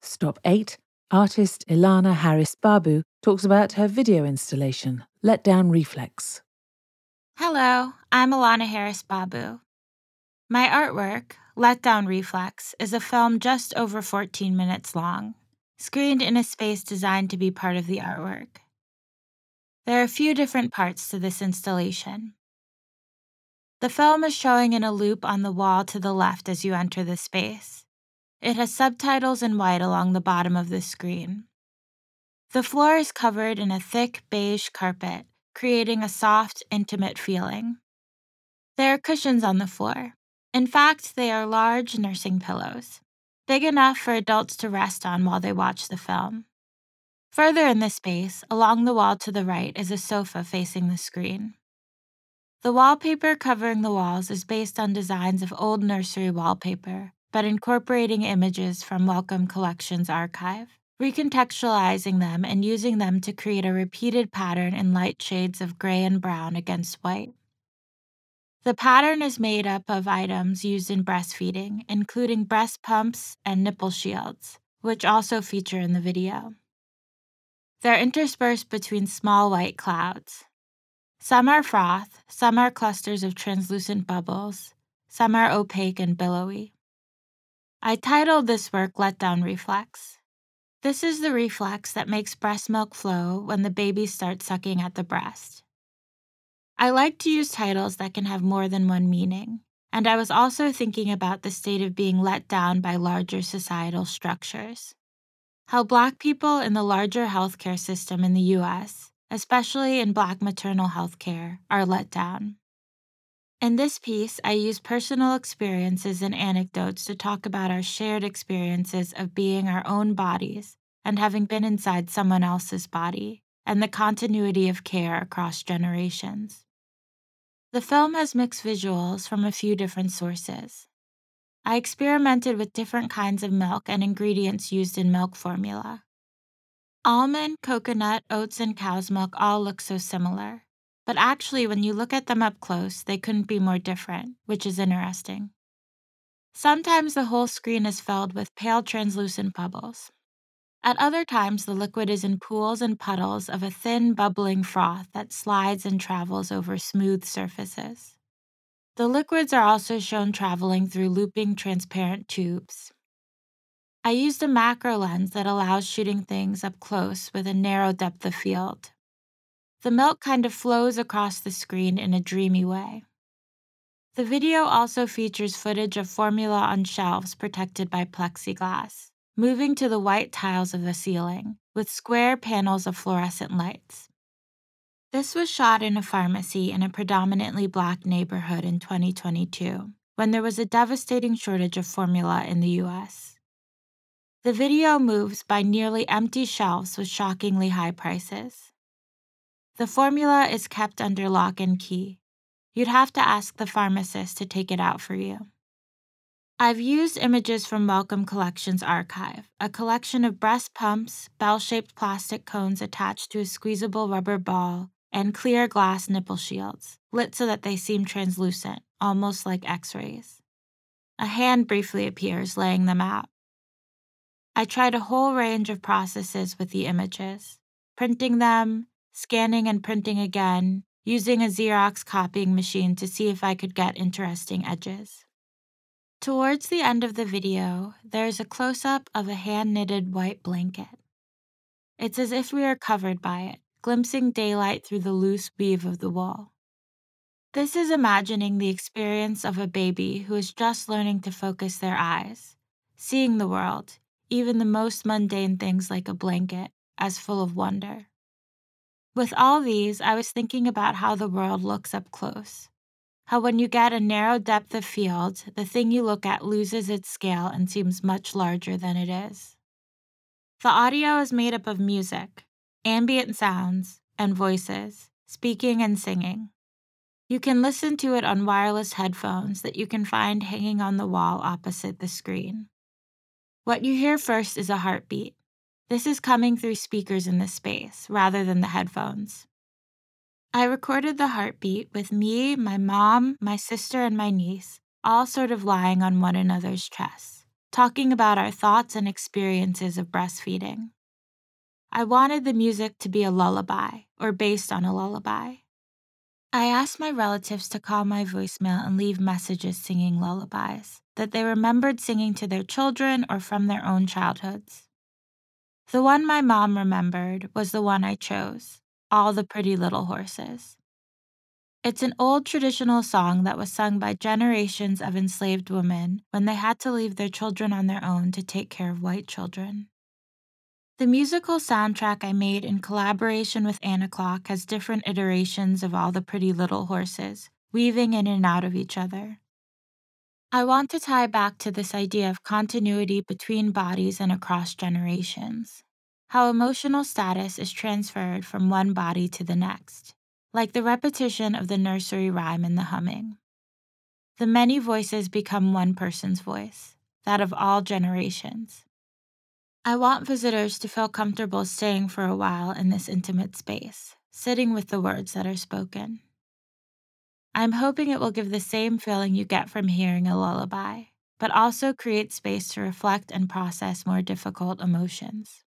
Stop 8, artist Ilana Harris Babu talks about her video installation, Let Down Reflex. Hello, I'm Ilana Harris Babu. My artwork, Let Down Reflex, is a film just over 14 minutes long, screened in a space designed to be part of the artwork. There are a few different parts to this installation. The film is showing in a loop on the wall to the left as you enter the space. It has subtitles in white along the bottom of the screen. The floor is covered in a thick beige carpet, creating a soft, intimate feeling. There are cushions on the floor. In fact, they are large nursing pillows, big enough for adults to rest on while they watch the film. Further in the space, along the wall to the right, is a sofa facing the screen. The wallpaper covering the walls is based on designs of old nursery wallpaper, but incorporating images from Wellcome Collections archive, recontextualizing them and using them to create a repeated pattern in light shades of gray and brown against white. The pattern is made up of items used in breastfeeding, including breast pumps and nipple shields, which also feature in the video. They're interspersed between small white clouds. Some are froth, some are clusters of translucent bubbles, some are opaque and billowy. I titled this work Let Down Reflex. This is the reflex that makes breast milk flow when the baby starts sucking at the breast. I like to use titles that can have more than one meaning, and I was also thinking about the state of being let down by larger societal structures. How Black people in the larger healthcare system in the U.S., especially in Black maternal health care, are let down. In this piece, I use personal experiences and anecdotes to talk about our shared experiences of being our own bodies and having been inside someone else's body, and the continuity of care across generations. The film has mixed visuals from a few different sources. I experimented with different kinds of milk and ingredients used in milk formula. Almond, coconut, oats, and cow's milk all look so similar, but actually when you look at them up close, they couldn't be more different, which is interesting. Sometimes the whole screen is filled with pale translucent bubbles. At other times, the liquid is in pools and puddles of a thin, bubbling froth that slides and travels over smooth surfaces. The liquids are also shown traveling through looping transparent tubes. I used a macro lens that allows shooting things up close with a narrow depth of field. The milk kind of flows across the screen in a dreamy way. The video also features footage of formula on shelves protected by plexiglass, moving to the white tiles of the ceiling, with square panels of fluorescent lights. This was shot in a pharmacy in a predominantly Black neighborhood in 2022, when there was a devastating shortage of formula in the U.S. The video moves by nearly empty shelves with shockingly high prices. The formula is kept under lock and key. You'd have to ask the pharmacist to take it out for you. I've used images from Wellcome Collections archive, a collection of breast pumps, bell-shaped plastic cones attached to a squeezable rubber ball, and clear glass nipple shields, lit so that they seem translucent, almost like X-rays. A hand briefly appears, laying them out. I tried a whole range of processes with the images, printing them, scanning and printing again, using a Xerox copying machine to see if I could get interesting edges. Towards the end of the video, there is a close-up of a hand-knitted white blanket. It's as if we are covered by it, glimpsing daylight through the loose weave of the wool. This is imagining the experience of a baby who is just learning to focus their eyes, seeing the world, even the most mundane things like a blanket, as full of wonder. With all these, I was thinking about how the world looks up close. How when you get a narrow depth of field, the thing you look at loses its scale and seems much larger than it is. The audio is made up of music, ambient sounds, and voices, speaking and singing. You can listen to it on wireless headphones that you can find hanging on the wall opposite the screen. What you hear first is a heartbeat. This is coming through speakers in the space, rather than the headphones. I recorded the heartbeat with me, my mom, my sister, and my niece, all sort of lying on one another's chests, talking about our thoughts and experiences of breastfeeding. I wanted the music to be a lullaby, or based on a lullaby. I asked my relatives to call my voicemail and leave messages singing lullabies that they remembered singing to their children or from their own childhoods. The one my mom remembered was the one I chose, All the Pretty Little Horses. It's an old traditional song that was sung by generations of enslaved women when they had to leave their children on their own to take care of white children. The musical soundtrack I made in collaboration with Anna Clock has different iterations of All the Pretty Little Horses, weaving in and out of each other. I want to tie back to this idea of continuity between bodies and across generations, how emotional status is transferred from one body to the next, like the repetition of the nursery rhyme and the humming. The many voices become one person's voice, that of all generations. I want visitors to feel comfortable staying for a while in this intimate space, sitting with the words that are spoken. I'm hoping it will give the same feeling you get from hearing a lullaby, but also create space to reflect and process more difficult emotions.